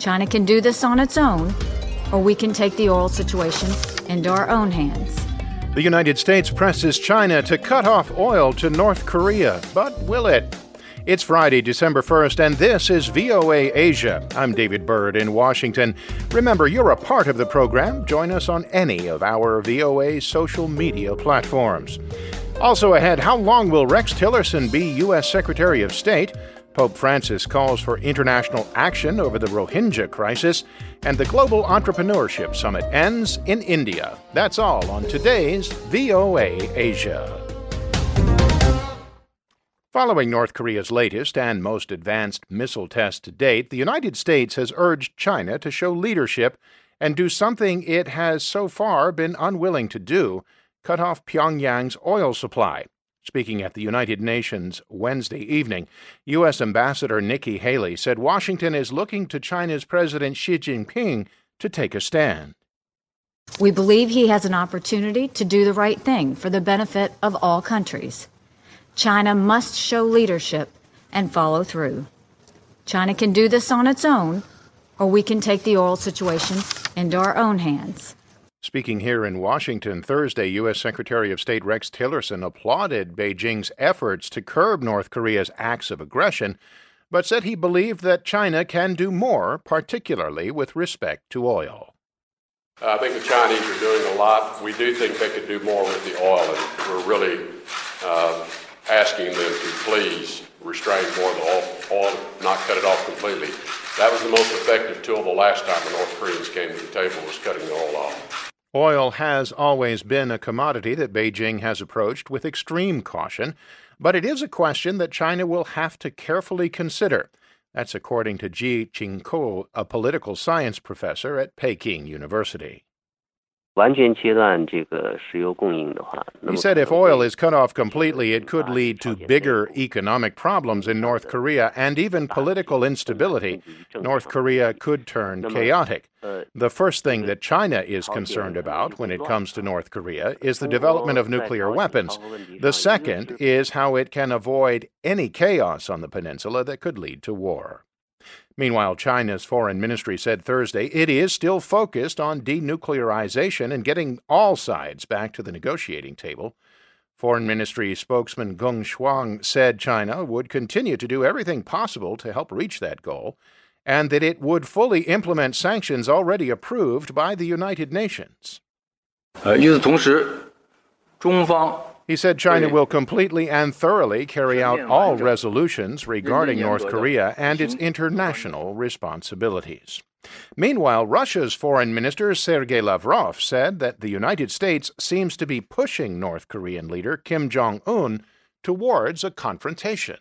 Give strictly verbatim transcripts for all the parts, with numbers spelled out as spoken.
China can do this on its own, or we can take the oil situation into our own hands. The United States presses China to cut off oil to North Korea, but will it? It's Friday, December first, and this is V O A Asia. I'm David Byrd in Washington. Remember, you're a part of the program. Join us on any of our V O A social media platforms. Also ahead, how long will Rex Tillerson be U S Secretary of State? Pope Francis calls for international action over the Rohingya crisis, and the Global Entrepreneurship Summit ends in India. That's all on today's V O A Asia. Following North Korea's latest and most advanced missile test to date, the United States has urged China to show leadership and do something it has so far been unwilling to do: cut off Pyongyang's oil supply. Speaking at the United Nations Wednesday evening, U S Ambassador Nikki Haley said Washington is looking to China's President Xi Jinping to take a stand. We believe he has an opportunity to do the right thing for the benefit of all countries. China must show leadership and follow through. China can do this on its own, or we can take the oil situation into our own hands. Speaking here in Washington Thursday, U S Secretary of State Rex Tillerson applauded Beijing's efforts to curb North Korea's acts of aggression, but said he believed that China can do more, particularly with respect to oil. I think the Chinese are doing a lot. We do think they could do more with the oil, and we're really uh, asking them to please restrain more of the oil, oil, not cut it off completely. That was the most effective tool the last time the North Koreans came to the table, was cutting the oil off. Oil has always been a commodity that Beijing has approached with extreme caution, but it is a question that China will have to carefully consider. That's according to Ji Qingko, a political science professor at Peking University. He said if oil is cut off completely, it could lead to bigger economic problems in North Korea and even political instability. North Korea could turn chaotic. The first thing that China is concerned about when it comes to North Korea is the development of nuclear weapons. The second is how it can avoid any chaos on the peninsula that could lead to war. Meanwhile, China's foreign ministry said Thursday it is still focused on denuclearization and getting all sides back to the negotiating table. Foreign Ministry spokesman Geng Shuang said China would continue to do everything possible to help reach that goal, and that it would fully implement sanctions already approved by the United Nations. He said China will completely and thoroughly carry out all resolutions regarding North Korea and its international responsibilities. Meanwhile, Russia's Foreign Minister Sergei Lavrov said that the United States seems to be pushing North Korean leader Kim Jong-un towards a confrontation.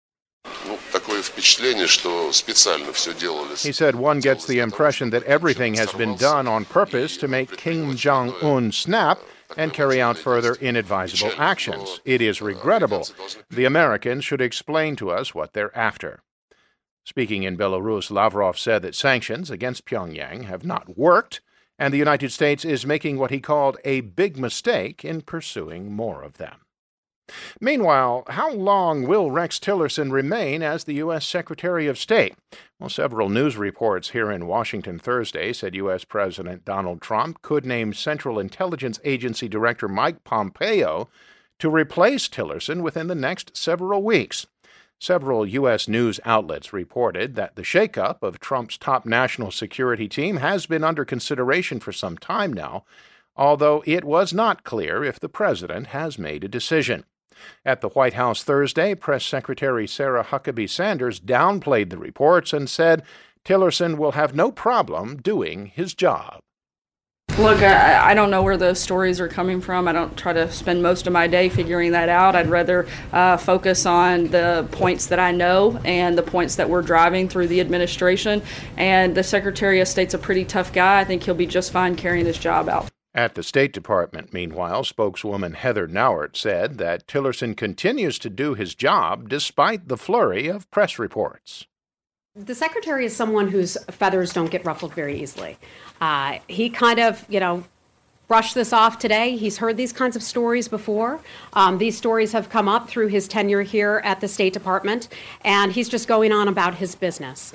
He said one gets the impression that everything has been done on purpose to make Kim Jong-un snap and carry out further inadvisable actions. It is regrettable. The Americans should explain to us what they're after. Speaking in Belarus, Lavrov said that sanctions against Pyongyang have not worked, and the United States is making what he called a big mistake in pursuing more of them. Meanwhile, how long will Rex Tillerson remain as the U S Secretary of State? Well, several news reports here in Washington Thursday said U S President Donald Trump could name Central Intelligence Agency Director Mike Pompeo to replace Tillerson within the next several weeks. Several U S news outlets reported that the shakeup of Trump's top national security team has been under consideration for some time now, although it was not clear if the president has made a decision. At the White House Thursday, Press Secretary Sarah Huckabee Sanders downplayed the reports and said Tillerson will have no problem doing his job. Look, I, I don't know where those stories are coming from. I don't try to spend most of my day figuring that out. I'd rather uh, focus on the points that I know and the points that we're driving through the administration. And the Secretary of State's a pretty tough guy. I think he'll be just fine carrying his job out. At the State Department, meanwhile, spokeswoman Heather Nauert said that Tillerson continues to do his job despite the flurry of press reports. The secretary is someone whose feathers don't get ruffled very easily. Uh, he kind of, you know, brushed this off today. He's heard these kinds of stories before. Um, these stories have come up through his tenure here at the State Department, and he's just going on about his business.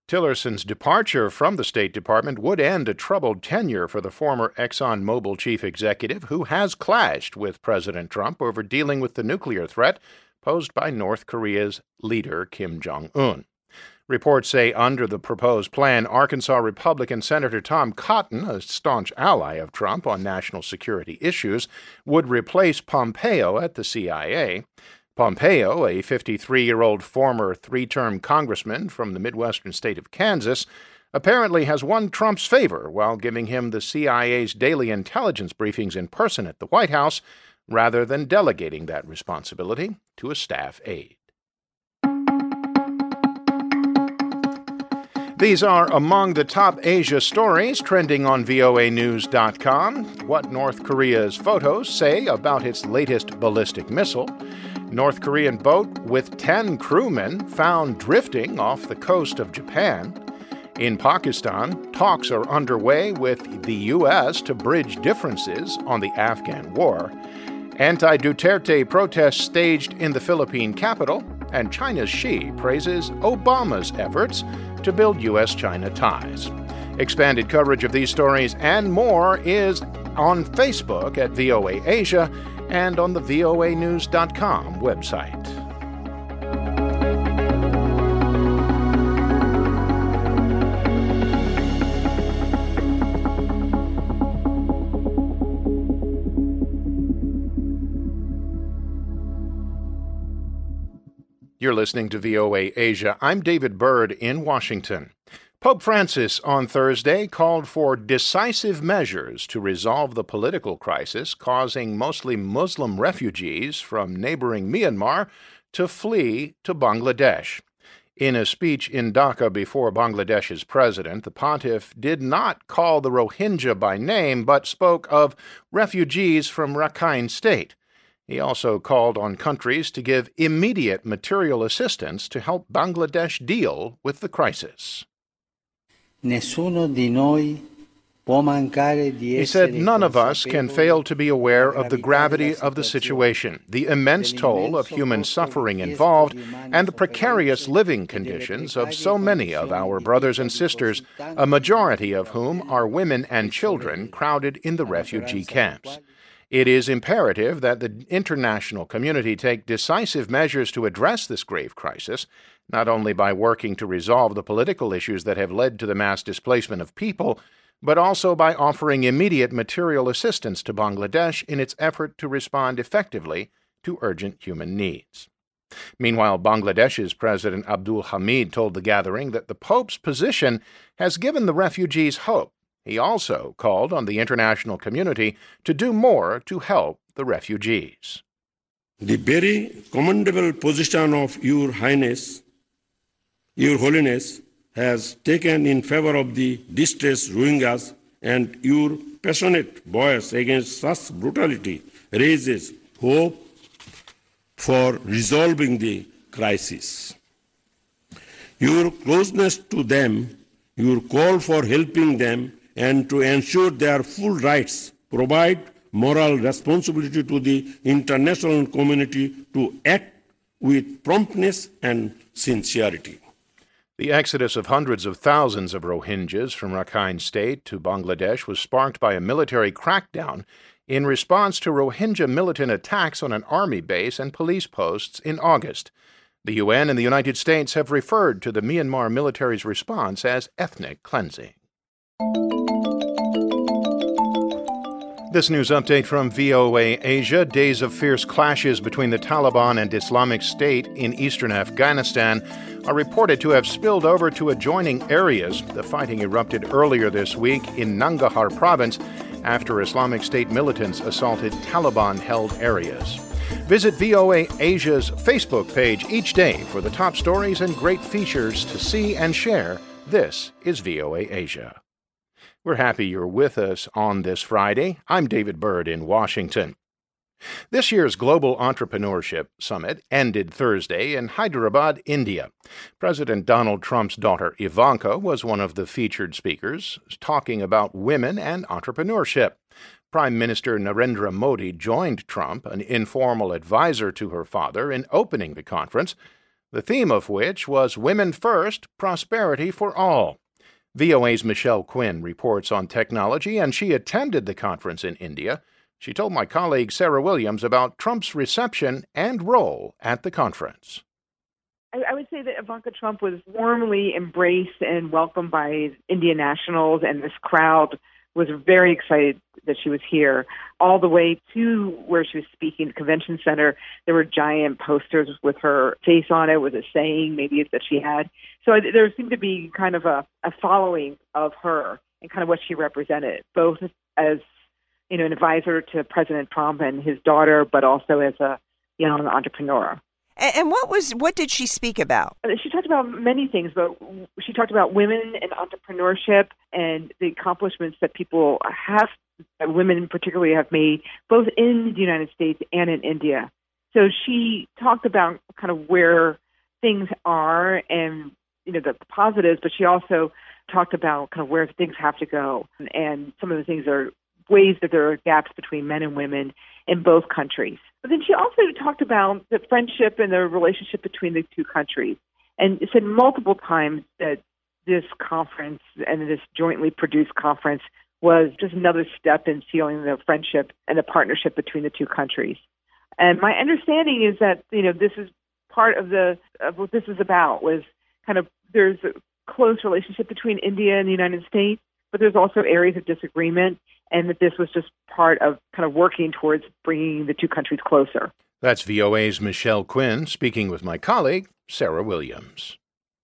Tillerson's departure from the State Department would end a troubled tenure for the former ExxonMobil chief executive, who has clashed with President Trump over dealing with the nuclear threat posed by North Korea's leader Kim Jong-un. Reports say under the proposed plan, Arkansas Republican Senator Tom Cotton, a staunch ally of Trump on national security issues, would replace Pompeo at the C I A. Pompeo, a fifty-three-year-old former three-term congressman from the Midwestern state of Kansas, apparently has won Trump's favor while giving him the C I A's daily intelligence briefings in person at the White House, rather than delegating that responsibility to a staff aide. These are among the top Asia stories trending on V O A news dot com. What North Korea's photos say about its latest ballistic missile. North Korean boat with ten crewmen found drifting off the coast of Japan. In Pakistan, talks are underway with the U S to bridge differences on the Afghan war. Anti-Duterte protests staged in the Philippine capital, and China's Xi praises Obama's efforts to build U S China ties. Expanded coverage of these stories and more is on Facebook at V O A Asia and on the V O A news dot com website. You're listening to V O A Asia. I'm David Byrd in Washington. Pope Francis on Thursday called for decisive measures to resolve the political crisis causing mostly Muslim refugees from neighboring Myanmar to flee to Bangladesh. In a speech in Dhaka before Bangladesh's president, the pontiff did not call the Rohingya by name, but spoke of refugees from Rakhine State. He also called on countries to give immediate material assistance to help Bangladesh deal with the crisis. He said, "None of us can fail to be aware of the gravity of the situation, the immense toll of human suffering involved, and the precarious living conditions of so many of our brothers and sisters, a majority of whom are women and children crowded in the refugee camps. It is imperative that the international community take decisive measures to address this grave crisis, not only by working to resolve the political issues that have led to the mass displacement of people, but also by offering immediate material assistance to Bangladesh in its effort to respond effectively to urgent human needs." Meanwhile, Bangladesh's President Abdul Hamid told the gathering that the Pope's position has given the refugees hope. He also called on the international community to do more to help the refugees. The very commendable position of Your Highness, Your Holiness, has taken in favor of the distressed Rohingyas, and your passionate voice against such brutality raises hope for resolving the crisis. Your closeness to them, your call for helping them, and to ensure their full rights provide moral responsibility to the international community to act with promptness and sincerity. The exodus of hundreds of thousands of Rohingyas from Rakhine State to Bangladesh was sparked by a military crackdown in response to Rohingya militant attacks on an army base and police posts in August. The U N and the United States have referred to the Myanmar military's response as ethnic cleansing. This news update from V O A Asia. Days of fierce clashes between the Taliban and Islamic State in eastern Afghanistan are reported to have spilled over to adjoining areas. The fighting erupted earlier this week in Nangarhar province after Islamic State militants assaulted Taliban-held areas. Visit V O A Asia's Facebook page each day for the top stories and great features to see and share. This is V O A Asia. We're happy you're with us on this Friday. I'm David Byrd in Washington. This year's Global Entrepreneurship Summit ended Thursday in Hyderabad, India. President Donald Trump's daughter Ivanka was one of the featured speakers, talking about women and entrepreneurship. Prime Minister Narendra Modi joined Trump, an informal advisor to her father, in opening the conference. the theme of which was Women First, Prosperity for All. V O A's Michelle Quinn reports on technology, and she attended the conference in India. She told my colleague Sarah Williams about Trump's reception and role at the conference. I would say that Ivanka Trump was warmly embraced and welcomed by Indian nationals, and this crowd was very excited that she was here. All the way to where she was speaking, the convention center, there were giant posters with her face on it, with a saying maybe that she had. So there seemed to be kind of a, a following of her and kind of what she represented, both as, you know, an advisor to President Trump and his daughter, but also as a young entrepreneur. And what was what did she speak about? She talked about many things, but she talked about women and entrepreneurship and the accomplishments that people have, that women particularly have made, both in the United States and in India. So she talked about kind of where things are and, you know, the positives, but she also talked about kind of where things have to go. And some of the things are ways that there are gaps between men and women in both countries. But then she also talked about the friendship and the relationship between the two countries, and said multiple times that this conference and this jointly produced conference was just another step in sealing the friendship and the partnership between the two countries. And my understanding is that, you know, this is part of the of what this is about, was kind of there's a close relationship between India and the United States, but there's also areas of disagreement, and that this was just part of kind of working towards bringing the two countries closer. That's V O A's Michelle Quinn speaking with my colleague, Sarah Williams.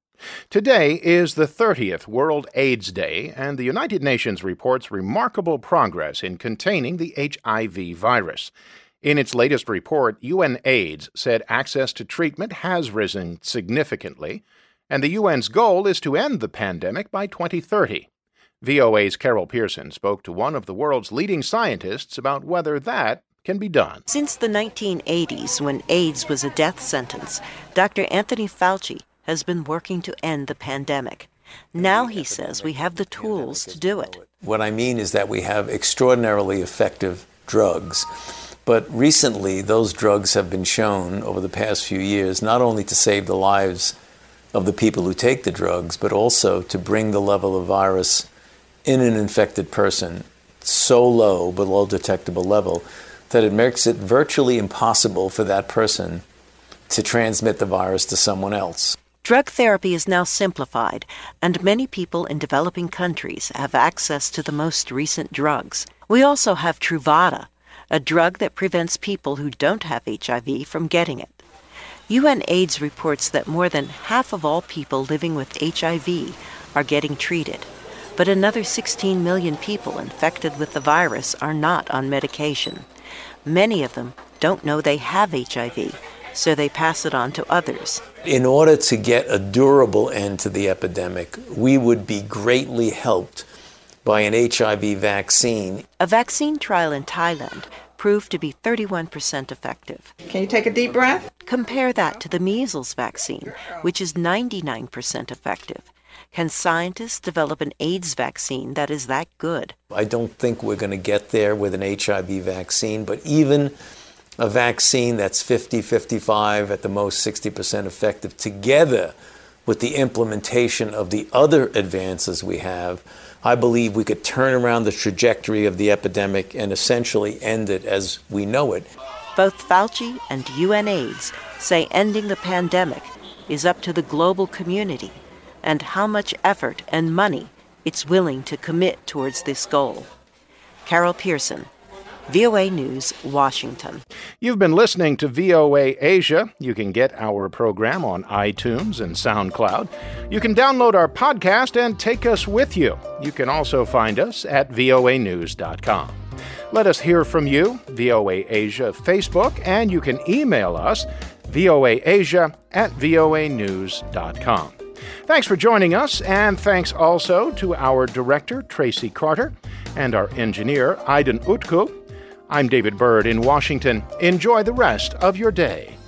Today is the thirtieth World AIDS Day, and the United Nations reports remarkable progress in containing the H I V virus. In its latest report, UNAIDS said access to treatment has risen significantly, and the U N's goal is to end the pandemic by twenty thirty. V O A's Carol Pearson spoke to one of the world's leading scientists about whether that can be done. Since the nineteen eighties, when AIDS was a death sentence, Doctor Anthony Fauci has been working to end the pandemic. Now he says we have the tools to do it. What I mean is that we have extraordinarily effective drugs. But recently, those drugs have been shown over the past few years not only to save the lives of the people who take the drugs, but also to bring the level of virus in an infected person so low, below detectable level, that it makes it virtually impossible for that person to transmit the virus to someone else. Drug therapy is now simplified, and many people in developing countries have access to the most recent drugs. We also have Truvada, a drug that prevents people who don't have H I V from getting it. UNAIDS reports that more than half of all people living with H I V are getting treated, but another sixteen million people infected with the virus are not on medication. Many of them don't know they have H I V, so they pass it on to others. In order to get a durable end to the epidemic, we would be greatly helped by an H I V vaccine. A vaccine trial in Thailand proved to be thirty-one percent effective. Can you take a deep breath? Compare that to the measles vaccine, which is ninety-nine percent effective. Can scientists develop an AIDS vaccine that is that good? I don't think we're going to get there with an H I V vaccine, but even a vaccine that's fifty, fifty-five, at the most sixty percent effective, together with the implementation of the other advances we have, I believe we could turn around the trajectory of the epidemic and essentially end it as we know it. Both Fauci and UNAIDS say ending the pandemic is up to the global community and how much effort and money it's willing to commit towards this goal. Carol Pearson, V O A News, Washington. You've been listening to V O A Asia. You can get our program on iTunes and SoundCloud. You can download our podcast and take us with you. You can also find us at V O A news dot com. Let us hear from you, V O A Asia Facebook, and you can email us, voaasia at V O A news dot com. Thanks for joining us, and thanks also to our director, Tracy Carter, and our engineer, Aiden Utku. I'm David Byrd in Washington. Enjoy the rest of your day.